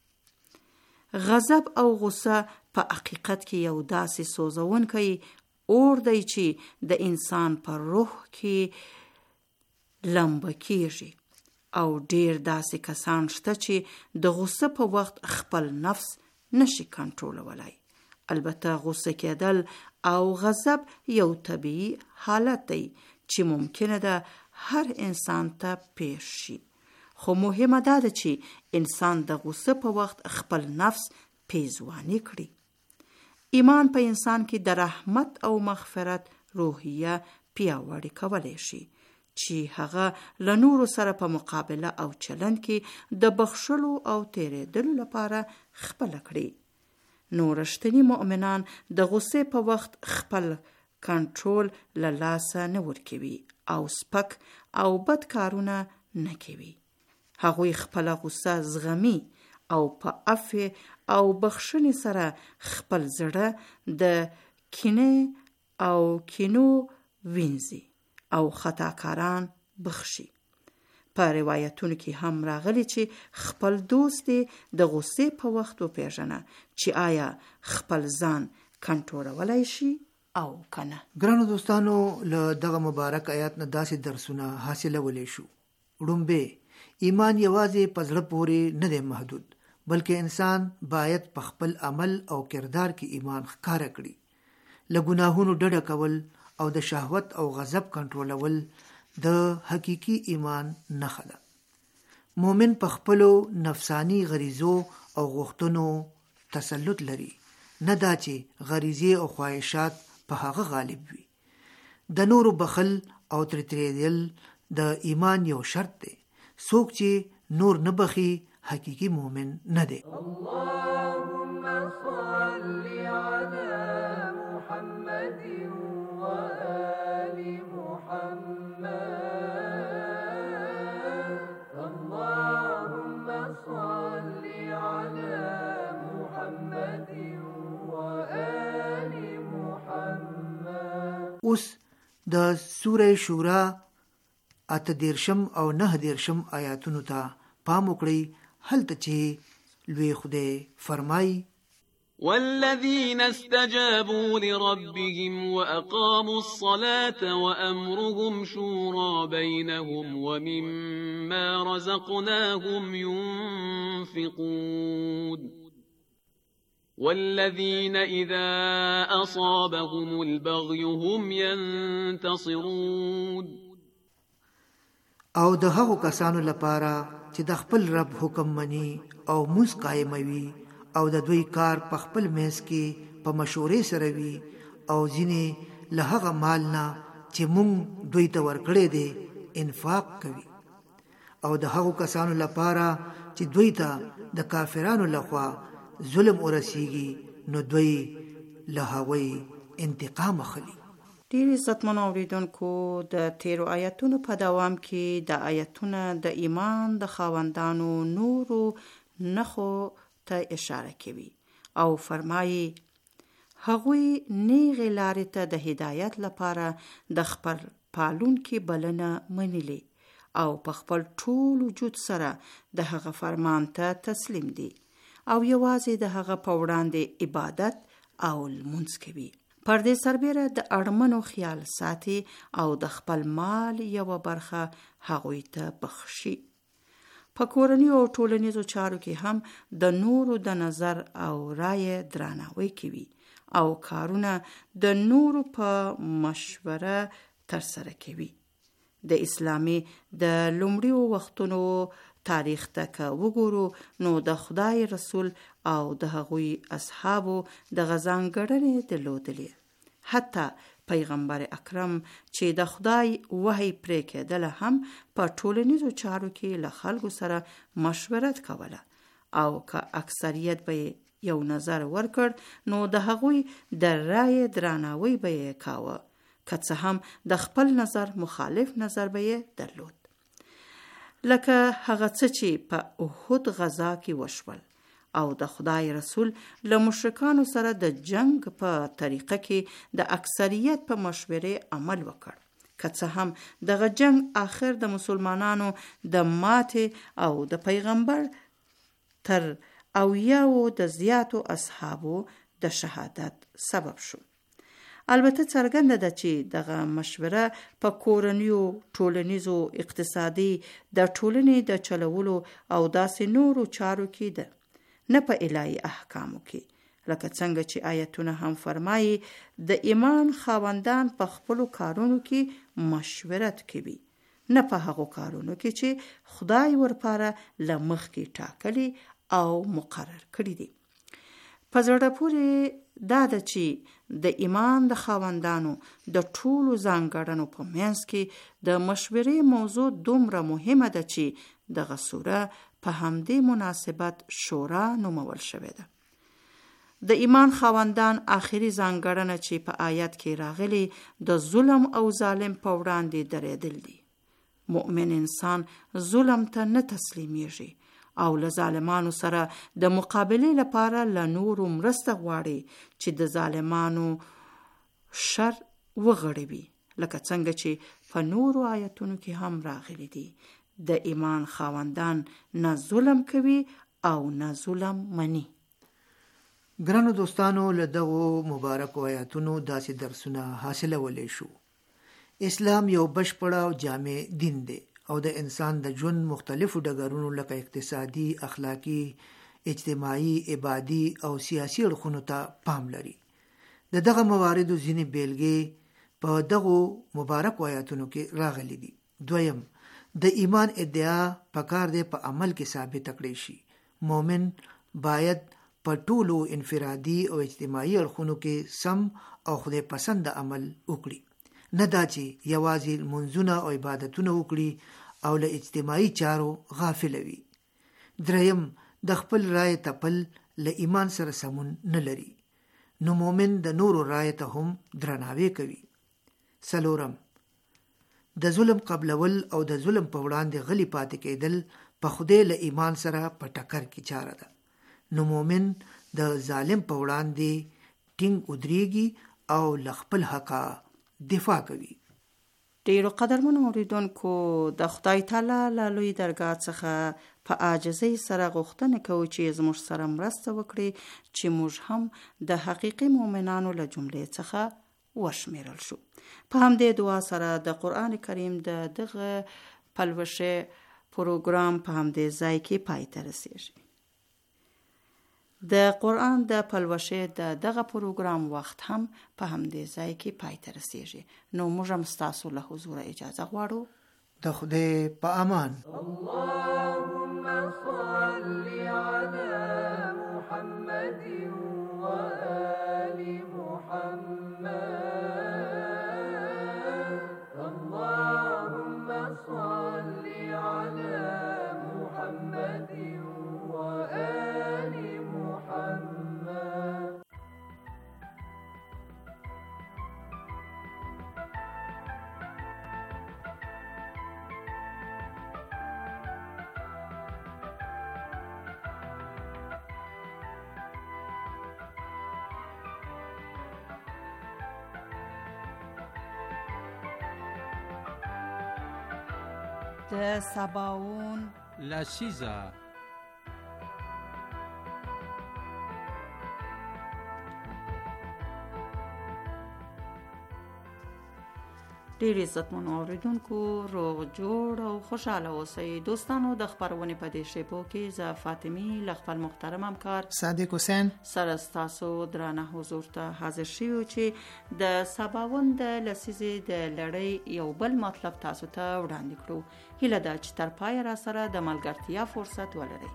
غضب او غصه په حقیقت کې یو داسې سوځونکی اور دی چې د انسان پر روح کې لمبه کیږي او ډیر داسې کسان شته چې د غصه په وخت خپل نفس نشي کنټرولولای. البته غصه کېدل او غضب یو طبیعي حالت دی چې ممکنه ده هر انسان ته پیښ شي، خو مهمه ده چې انسان د غصه په وخت خپل نفس پیزوانی کړي. ایمان په انسان کې د رحمت او مغفرت روحیه پیاوړې کولی شي چې هغه له نورو سره په مقابله او چلند کې د بخښلو او تیرېدلو لپاره خپله کړي. نو رښتیني مؤمنان د غصې په وخت خپل کنټرول له لاسه نه ورکوي او سپک او بد کارونه نه کوي. هغوی خپله غصه زغمي او په عفو او بخښنې سره خپل زړه د کینې او کینو وینځي او خطاکاران بخشي. په روایتونو کې هم راغلی چې خپل دوست د غصې په وخت وپېژنه چې آیا خپل ځان کنټرولولی شي او کنه. ګرانو دوستانو، له دغه مبارک آیات نه داسې درسونه حاصلولی شو. وړومبی، ایمان یوازې په زړه پورې نه دی محدود، بلکې انسان باید په خپل عمل او کردار کې ایمان ښکاره کړي. له ګناهونو ډډه کول او د شهوت او غضب کنټرولول د حقیقي ایمان نښه ده. مؤمن په خپلو نفسانی غریزو او غوښتنو تسلط لري، نه دا چې غریزې او خواهشات په هغه غالب وي. د نورو بخل او ترتریدل د ایمان یو شرط دی. څوک چې نور نه بخي حقیقي مؤمن نه دی. اللهم صل على محمد وآل محمد. اللهم صل على محمد وآل محمد. اوس د سوره شورا 8 او 9 آیاتونو ته پام وکړئ. هلته چې لوی خدای فرمایي: والذين استجابوا لربهم وأقاموا الصلاة وأمرهم شورى بينهم ومما رزقناهم ينفقون والذين إذا أصابهم البغي هم ينتصرون. او د هغو کسانو لپاره چې د خپل رب حکم مني او موږ قائموي او د دوی کار په خپل میز کې په مشورې سره وي او ځینې له هغه مال نه چې موږ دوی ته ورکړی دی انفاق کوي. او د هغو کسانو لپاره چې دوی ته د کافرانو لخوا ظلم ورسیږي نو دوی له هغوی انتقام اخلي. ډیر عزتمنو اوریدونکو، د تیرو آیاتونو په دوام کې د آیاتونه د ایمان د خاوندانو نورو نښو ته اشاره کوي او فرمایي هغوی نیغې لارې ته د هدایت لپاره د خپل پالونکي بلنه منلې او په خپل ټول وجود سره د هغه فرمان ته تسلیم دي او یوازې د هغه په وړاندې عبادت او لمونځ کوي. پر دې سربیره د اړمنو خیال ساتي او د خپل مال یوه برخه هغوی ته بخشي. په کورنۍ او ټولنیزو چارو کې هم د نورو د نظر او رایې درناوی کوي او کارونه د نورو په مشوره ترسره کوي. د اسلامي د لومړیو وختونو تاریخ ته که وګورو نو د خدای رسول او د هغوی اصحابو د ځانګړنې درلودلې. حتی پیغمبر اکرم چې د خدای وحی پرې کېدله هم په ټولنیزو چارو کې له خلکو سره مشورت کوله او که اکثریت به یو نظر ورکړ نو د هغوی د رایې درناوی به یې کاوه، که څه هم د خپل نظر مخالف نظر به یې درلود. لکه هغه څه چې په احد غزا کې وشول او د خدای رسول له مشرکانو سره د جنگ په طریقه کې د اکثریت په مشورې عمل وکړ. که څه هم دغه جنگ آخر د مسلمانانو د ماتې او د پیغمبر تر اویاو د زیاتو اصحابو د شهادت سبب شو. البته څرګنده ده چې دغه مشوره په کورنیو، ټولنیزو، اقتصادي، د ټولنې د چلولو او داسې نورو چارو کې ده، نه په الهي احکامو کې. لکه څنګه چې آیتونه هم فرمایي د ایمان خاوندان په خپلو کارونو کې مشورت کوي، نه په هغو کارونو کې چې خدای ورپاره له مخکې ټاکلي او مقرر کړي دي. په زړه پورې دا ده چې د ایمان د خاوندانو د ټولو ځانګړنو په منځ کې د مشورې موضوع دومره مهمه ده چې دغه سوره په همدې مناسبت شورا نومول شوې ده. د ایمان خاوندان آخري ځانګړنه چې په آیت کې راغلي د ظلم او ظالم په وړاندې درېدل دي. مؤمن انسان ظلم ته نه تسلیمیږي او له ظالمانو سره د مقابلې لپاره له نورو مرسته غواړي چې د ظالمانو شر وغړوي، لکه څنګه چې په نورو آیتونو کې هم راغلي دي. د ایمان خاوندان نه ظلم کوي او نه ظلم مني. ګرانو دوستانو، له دغو مبارکو آیاتونو داسې درسونه حاصلولی شو. اسلام یو بشپړ او جامع دین دی او د انسان د ژوند مختلفو ډګرونو لکه اقتصادي، اخلاقی، اجتماعي، عبادي او سیاسي اړخونو ته پام لري. د دغه مواردو ځینې بیلګې په دغو مبارکو آیاتونو کې راغلي دي. دویم، د ایمان ادعا پکار دی په عمل کې ثابت کړی شي. مؤمن باید په ټولو انفرادي او اجتماعي اړخونو کې سم او خدای پسند عمل وکړي، نه دا چې یوازې منځونه او عبادتونه وکړي او له اجتماعي چارو غافل وي. دریم، د خپل رای تپل له ایمان سره سمون نه لري، نو مومن د نورو رای ته هم درناوی کوي. څلورم، د ظلم قبلول او د ظلم په وړاندې غلی پاتې کېدل په خدای له ایمان سره په ټکر کې چاره ده، نو مومن د ظالم په وړاندې ټینګ ودرېږي او له خپل حقه دفاع کوي. ډیرو قدرمنو اوریدونکو، د خدای تعالی له لوی درګاه څخه په عاجزۍ سره غوښتنه کوو چې زموږ سره مرسته وکړي چې موږ هم د حقیقي مؤمنانو له جملې څخه وشمیرل شو. په همدې دعا سره د قرآن کریم د دغه پلوشه پروګرام په همدې ځای کې پای ته رسیږي. د قرآن د پلوشه د دغه پروګرام وخت هم په همدې ځای کې پای ته رسیږي. نو موږ هم ستاسو له حضور اجازه غواړو. د خدای په امان. اللهم صل على محمد وآل محمد. اللهم صل على محمد وآل محمد. د سباوون لسیزه ډیر عزتمنو اوریدونکو، روغ جوړ او خوشاله اوسئ. دوستانو، د خبرونې په دې شیبو کې زه فاطمی له خپل محترم همکار صادق حسین سره ستاسو درانه حضور ته حاضر شوو چې د سباوون د لسیزې د لړۍ یو بل مطلب تاسو ته وړاندې کړو. هیله ده چې تر پایه را سره د ملګرتیا فرصت ولرئ.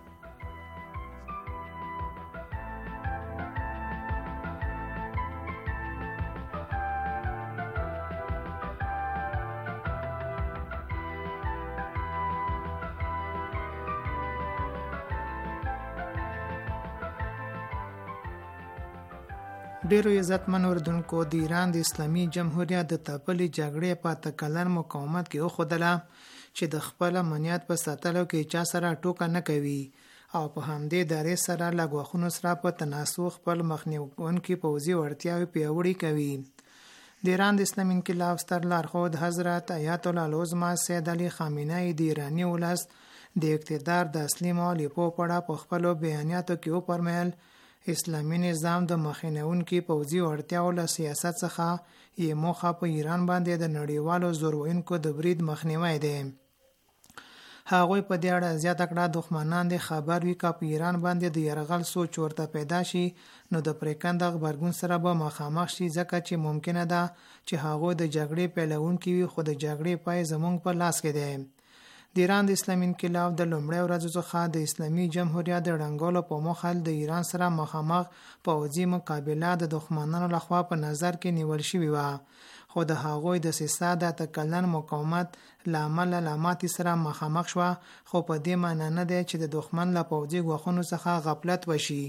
ډیرو عزتمن اوریدونکو، د ایران د اسلامي جمهوریت د تپلې جګړې په تکلن مقاومت کې وښودله چې د خپل امنیت په ساتلو کې چا سره ټوکه نه کوي او په همدې دارې سره له ګواښونو سره په تناسب خپل مخنیوونکي پوځي وړتیاوې پیاوړې کوي. د ایران د اسلامي انقلاب ستر لارښود حضرت آیت الله العظمه سید علي خامنه‌ای د ایراني ولس د اقتدار د اصلي مؤلفو په اړه په خپلو بیاناتو کې وفرمایل اسلامي نظام د مخنیوونکي پوځي وړتیاو له سیاست څخه یې موخه په ایران باندې د نړیوالو زور ویونکو د برید مخنیوی دی. هغوی په دې اړه زیاته کړه دښمنان د خبر وي که په ایران باندې د یرغل سوچ ورته پیدا شي نو د پریکنده غبرګون سره به مخامخ شي، ځکه چې ممکنه ده چې هغوی د جګړې پیلوونکي وي، خو د جګړې پای زموږ په لاس کې دی. د ایران د اسلامي انقلاب د لومړۍ ورځو څخه د اسلامي جمهوریت د ړنګولو په موخه د ایران سره مخامخ پوځي مقابله د دښمنانو لخوا په نظر کې نیول شوې وه، خو د هغوی د سیسه د تکلن مقاومت له امله له ماتې سره مخامخ شوه، خو په دې معنی نه دی چې د دښمن له پوځي ګواښونو څخه غفلت وشي.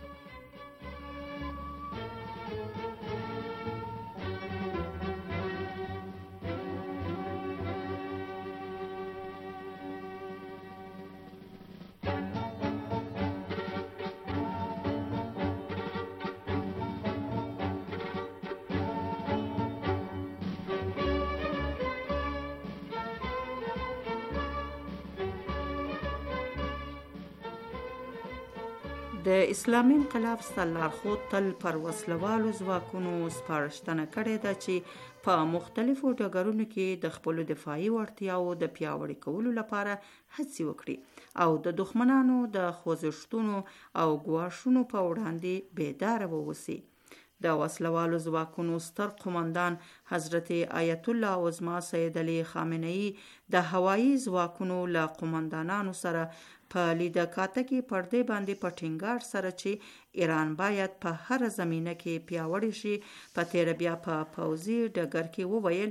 د اسلامي انقلاب ستر لارښود تل پر وسلوالو ځواکونو سپارښتنه کړې ده چې په مختلفو ډګرونو کې د خپلو دفاعي وړتیاو د پیاوړي کولو لپاره هڅې وکړي او د دښمنانو د خوځښتونو او ګواښونو په وړاندې بیداره واوسي. د وسلوالو ځواکونو ستر قومندان حضرت آیت الله العظمه سید علي خامنه‌ای د هوایي ځواکونو له قومندانانو سره په لیده کاته کې پردې باندې په ټینګار سره چې ایران باید په هر زمینه کې پیاوړی شي په تیر بیا په پوځي ډګر کې وویل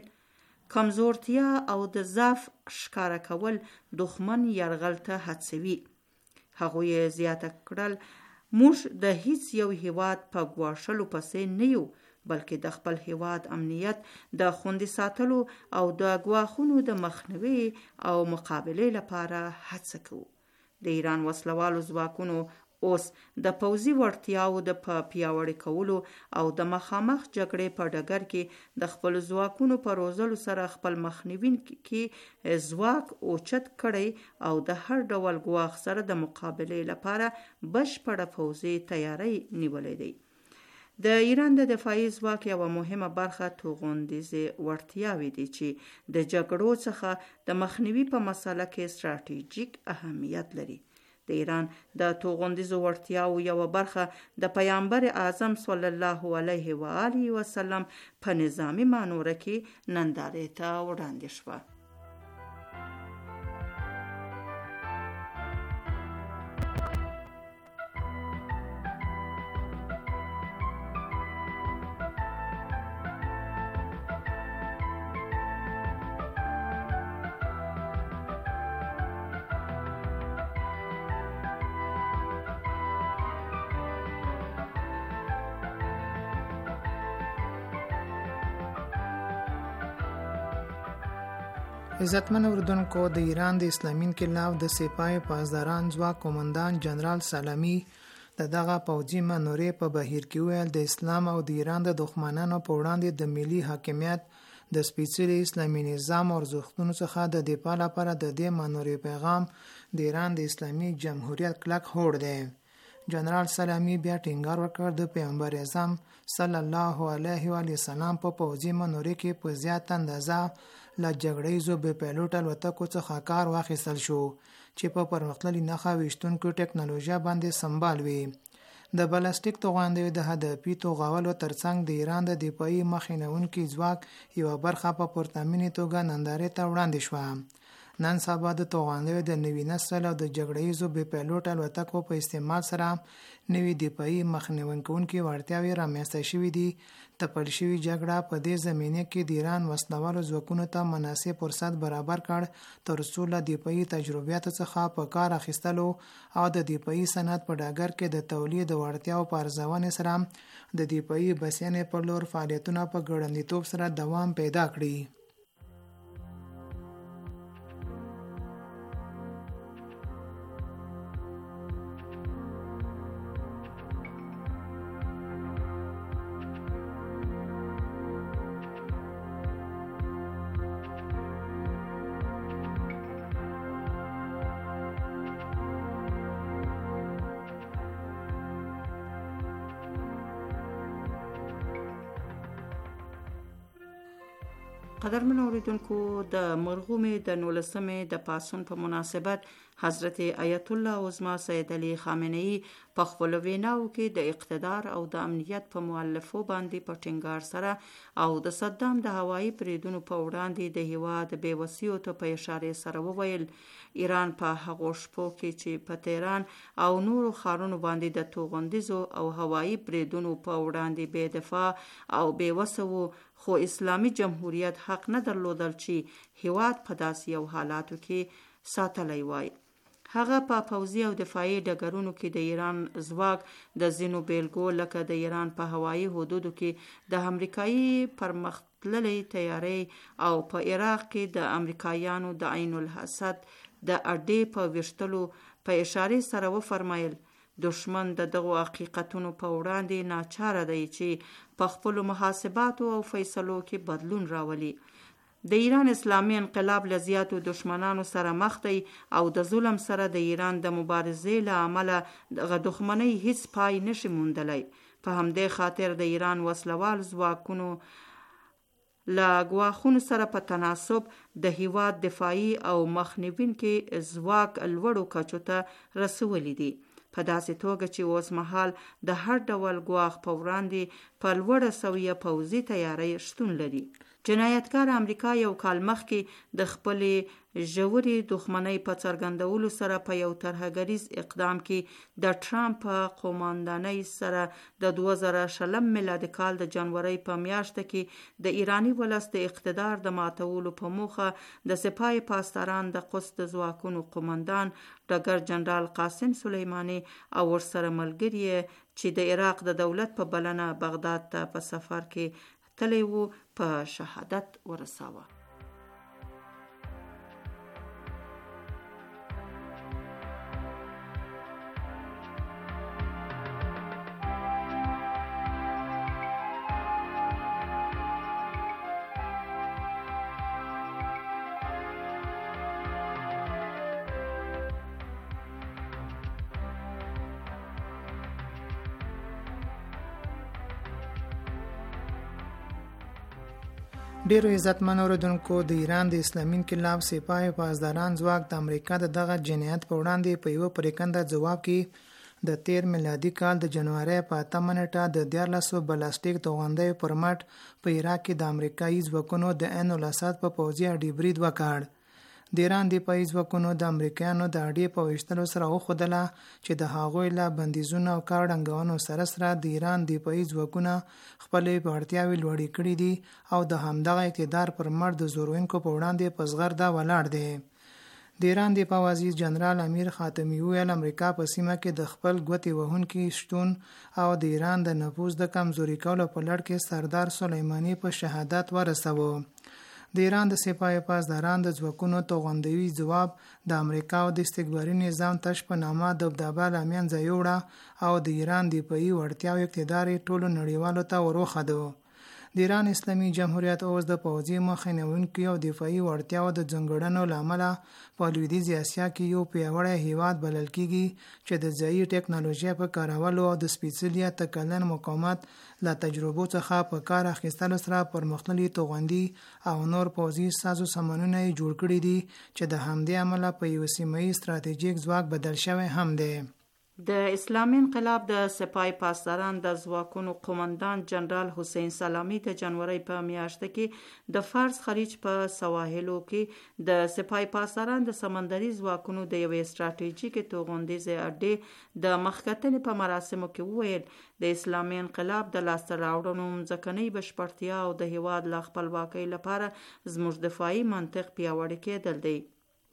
کمزورتیا او د ضعف ښکاره کول دښمن یرغل ته هڅوي. هغوی زیاته کړل موږ د هیڅ یو هیواد په ګواښلو پسې نه یو، بلکې د خپل هیواد امنیت د خوندي ساتلو او د ګواښونو د مخنیوي او مقابلې لپاره هڅه کوو. د ایران وسلوالو ځواکونو اوس د پوځي وړتیاو د پیاوړي کولو او د مخامخ جګړې په ډګر کې د خپل ځواکونو په روزلو سره خپل مخنیوونکي ځواک اوچت کړی او د هر ډول ګواښ سره د مقابلې لپاره بشپړه پوځي تیاری نیولې دی. د ایران د دفاعي ځواک یوه مهمه برخه توغندیزې وړتیاوې دي چې د جګړو څخه د مخنیوي په مسله کې ستراتیژیک اهمیت لري. د ایران د توغندیزو وړتیاو یوه برخه د پیامبر اعظم صلی الله علیه و آله وسلم په نظامی مانوره کې نندارې ته وړاندې شوه. عزتمن اردوونکو، د ایران د اسلامي انقلاب د سپاه پاسداران ځواک قومندان جنرال سلامی د دغه پوځي منورې په بهیر کې ویل د اسلام او د ایران د دښمنانو په وړاندې د ملي حاکمیت د سپېڅلي اسلامي نظام او ارزښتونو څخه د دفاع لپاره د دې منورې پیغام د ایران د اسلامي جمهوریت کلک هوډ دی. جنرال سلامی بیا ټینګار وکړ د پیغمبر اعظم صلی الله علیه و سلام په پوځي منورې کې په زیات اندازه له جګړیزو بې پیلوټ الوتکو څخه کار واخیستل شو چې په پرمختللي نښه ویشتونکو ټکنالوژیا باندې سمبال وي. د بلاسټیک توغندیو د هدفي توغولو ترڅنګ د ایران د دفاعي مخنیوونکي ځواک یوه برخه په پرتمینې توګه نندارې ته وړاندې شوه. نن سبا د توغندیو د نوي نسل او د جګړیزو بې پیلوټ الوتکو په استعمال سره نوي دفاعي مخنیوونکي وړتیاوې رامنځته شوې دي. تپل شوې جګړه په دې زمینه کې د ایران وسلوالو ځواکونو ته مناسب فرصت برابر کړ تر څو له دفاعي تجربیاتو څخه په کار اخیستلو او د دفاعي صنعت په ډګر کې د تولید وړتیاو په ارزونې سره د دفاعي بسیانې پر لور فعالیتونه په ګړندیتوب سره دوام پیدا کړي. قدرمن اوریدونکو د مرغومې د 19مې د پاسون په مناسبت حضرت آیت الله عظما سید علی خامنه‌ای په خپل ویناو کې د اقتدار او د امنیت په مؤلفو باندې په ټینګار سره او د صدام د هوایي بریدونو په وړاندې د هیواد بېوسیو ته په اشاره سره وویل ایران په هغو شپو کې چې په تهران او نورو ښارونو باندې د توغندیزو او هوایي بریدونو په وړاندې بې دفاع او بېوسه وو، خو اسلامي جمهوریت حق نه درلودل چې هیواد په داسې یو حالاتو کې ساتلی وای. هغه په پوځي او دفاعي ډګرونو کې د ایران ځواک د ځینو بیلګو لکه د ایران په هوایي حدودو کې د امریکایي پرمختللې تیاري او په عراق کې د امریکایانو د عین الحسد د اډې په ویشتلو په اشاره سره وفرمایل دشمن د دغو حقیقتونو په وړاندې ناچاره دی چې په خپلو محاسباتو او فیصلو کې بدلون راولي. د ایران اسلامي انقلاب له زیاتو دشمنانو سره مخ دی او د ظلم سره د ایران د مبارزې له امله دغه دښمنۍ هیڅ پای نشي موندلی. په همدې خاطر د ایران وسلوال ځواکونو له ګواښونو سره په تناسب د هیواد دفاعي او مخنیوونکي ځواک لوړو کچو ته رسولی دي، په داسې توګه چې اوس مهال د هر ډول ګواښ په وړاندې په لوړه سویه پوځي تیاری شتون لري. جنایتکار امریکا یو کال مخکې د خپلې ژورې دښمنۍ په څرګندولو سره په یو ترهګریز اقدام کې د ټرامپ په قوماندانۍ سره د 2020 میلادي کال د جنورۍ په میاشت کې د ایرانی ولس د اقتدار د ماتولو په موخه د سپاه پاسداران د قدس د ځواکونو قوماندان ډګر جنرال قاسم سلیمانی او ورسره ملګري چې د عراق د دولت په بلنه بغداد ته په سفر کې تلی وو په شهادت ورساوه. ډیرو عزتمن اوریدونکو، د ایران د اسلامي انقلاب سپاه پاسداران ځواک د امریکا د دغه جنایت په وړاندې په یو پریکنده ځواب کې د 13 میلادي کال د جنوري په 8 نیټه د 1400 بلاسټیک توغندیو پر مټ په عراق کې د امریکایي ځواکونو د عین الاسد په پوځي اډې برید وکړ. د ایران دفاعي ځواکونو د امریکایانو د اډې په ویشتلو سره وښودله چې د هغوی له بندیزونو او کار ډنګونو سره د ایران دفاعي ځواکونه خپلې وړتیاوې لوړې کړې دي او د همدغه اقتدار پر مټ د زورونکو په وړاندې په زغرده ولاړ دی. د ایران دفاع وزیر جنرال امیر خاتمی ویل امریکا په سیمه کې د خپل ګوتې وهونکي شتون او د ایران د نفوذ د کمزوري کولو په لړ کې سردار سلیمانی په شهادت ورسوه. د ایران د سپاه پاسداران د ځواکونو توغندوي ځواب د امریکا او د استکباري نظام تش په نامه دبدبه له منځه یوړه او د ایران دفاعي وړتیا او اقتدار ټولو نړیوالو ته وروښود. د ایران اسلامي جمهوریت اوس د پوځي مخنیوونکي او دفاعي وړتیاو د ځانګړنو له امله په لویدیځ اسیا کې یو پیاوړی هیواد بلل کیږي چې د ځایي ټکنالوژي په کارولو او د سپیڅلي تکلن مقاومت له تجربو څخه په کار اخیستلو سره پرمختللي توغندي او نور پوځي سازو سامانونه جوړ کړي دي چې د همدې عمله په یو سیمه‌ایي ستراتیژیک ځواک بدل شوی هم دی. د اسلامي انقلاب د سپاه پاسداران د ځواکونو قومندان جنرال حسین سلامی د جنوري په میاشت کې د فارس خلیج په سواحلو کې د سپاه پاسداران د سمندري ځواکونو د یوې ستراتیژیکې توغندیزې اډې د مخکتنې په مراسمو کې وویل د اسلامي انقلاب د لاسته راوړنو ځمکنۍ بشپړتیا او د هیواد له خپلواکۍ لپاره زموږ دفاعي منطق پیاوړی کېدل دی.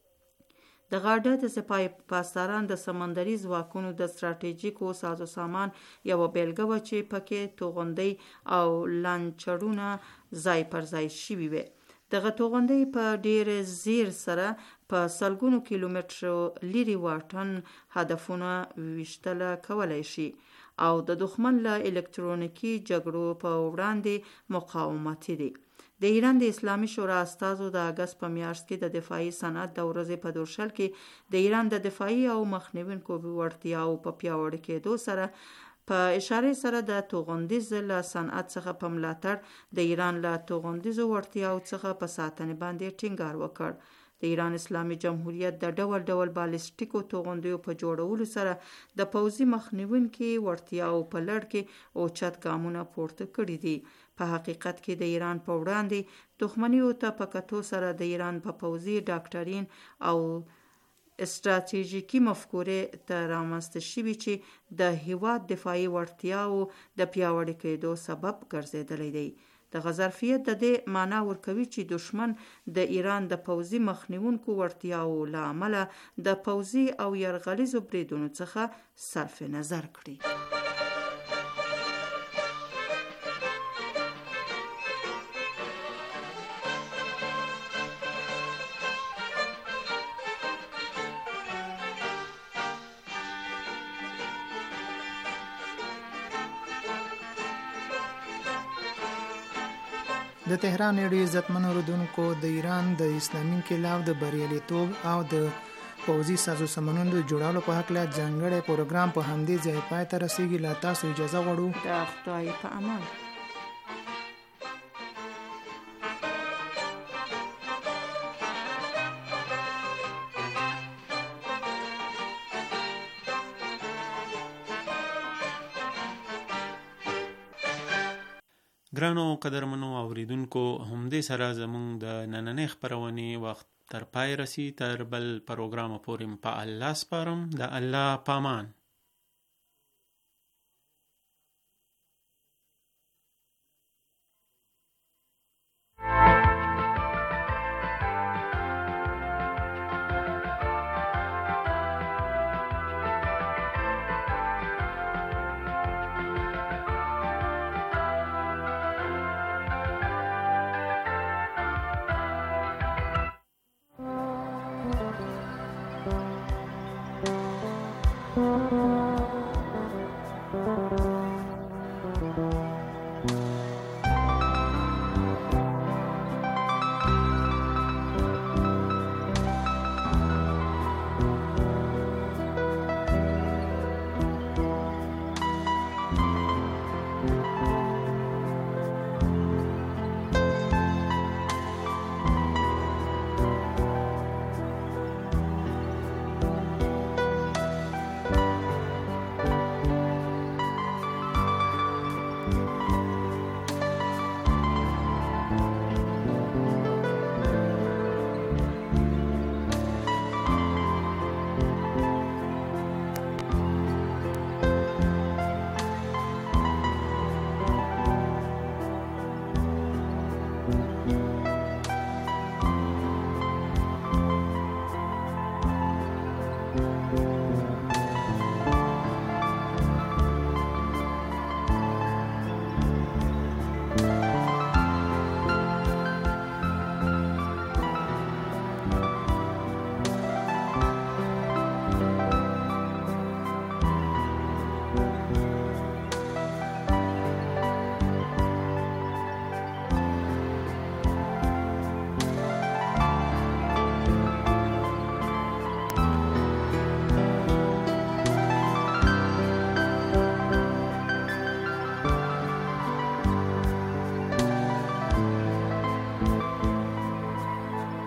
د غاډه د سپاه پاسداران د سمندري ځواکونو د ستراتیژیکو سازو سامان یو بیلګه و چې پکې توغندۍ او لانچرونه ځای پر ځای شوي وي. دغه توغندۍ په ډیر زیر سره په سلګونو کیلومترو لري واټن هدفونه ویشتل کولای شي او د دښمن له الکترونیکي جګړو په وړاندې مقاومتي دي. د ایران د اسلامي شورا استازو د اگست په میاشت کې د دفاعي صنعت د ورځې په دورشل کې د ایران د دفاعي او مخنیوونکو وړتیاو په پیاوړي کېدو سره په اشاره سره د توغندیز له صنعت څخه په ملاتړ د ایران له توغندیزو وړتیاو څخه په ساتنې باندې ټینګار وکړ. د ایران اسلامي جمهوریت د ډول ډول بالستیکو توغندیو په جوړولو سره د پوځي مخنیوونکي وړتیاو په لړ کې اوچت ګامونه پورته کړي دي. په حقیقت کې د ایران په وړاندې دښمنیو ته په کتو سره د ایران په پوځي ډاکټرین او استراتیژیکي مفکورې ته رامنځته شوي چې د هیواد دفاعي وړتیاو د پیاوړي کېدو سبب ګرځېدلی دی. دغه ظرفیت د دې معنا ورکوي چې دشمن د ایران د پوځي مخنیونکو وړتیاو له امله د پوځي او یرغلیزو بریدونو څخه صرف نظر کړي. د تهران ډیر عزتمن اوریدونکو، د ایران د اسلامي انقلاب د بریالیتوب او د پوځي سازو سامانونو د جوړولو په هکله ځانګړی پروګرام په همدې ځای پای ته رسیږي. له تاسو اجازه غواړو. د خدای په امان. ګرانو قدرمنو اوریدونکو، همدې سره زموږ د نننۍ خپرونې وخت تر پای رسی. تر بل پروګرام پورې په الله سپارم. د الله پامان.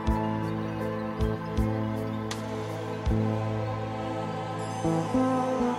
Thank you.